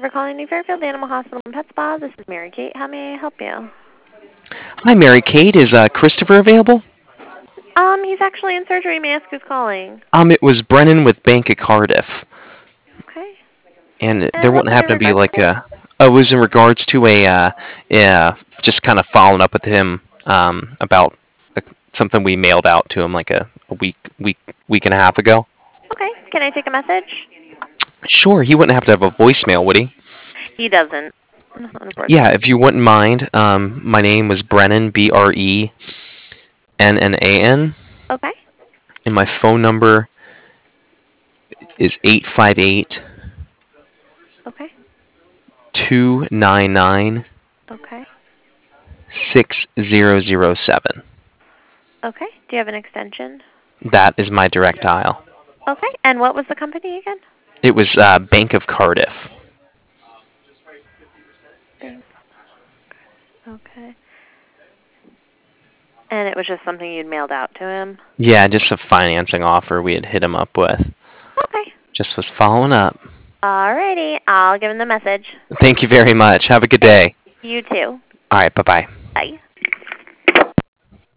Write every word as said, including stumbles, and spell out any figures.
you for calling New Fairfield Animal Hospital and Pet Spa. This is Mary Kate. How may I help you? Hi, Mary Kate. Is uh, Christopher available? Um, he's actually in surgery. May I ask who's calling? Um, it was Brennan with Bank of Cardiff, Okay. and there And what's wouldn't it in happen to be regards like to? a. Oh, it was in regards to a, uh, yeah, just kind of following up with him um, about uh, something we mailed out to him like a, a week, week, week and a half ago. Okay. Can I take a message? Sure, he wouldn't have to have a voicemail, would he? He doesn't, Yeah, if unfortunately. you wouldn't mind. Um, my name was Brennan, B R E N N A N, Okay. and my phone number is eight five eight, Okay. two nine nine, Okay. six zero zero seven. Okay. Do you have an extension? That is my direct dial. Okay. And what was the company again? It was uh, Bank of Cardiff. Thanks. Okay. And it was just something you'd mailed out to him? Yeah, just a financing offer we had hit him up with. Okay. Just was following up. Alrighty. I'll give him the message. Thank you very much. Have a good Thanks. day. You too. All right, bye-bye. Bye.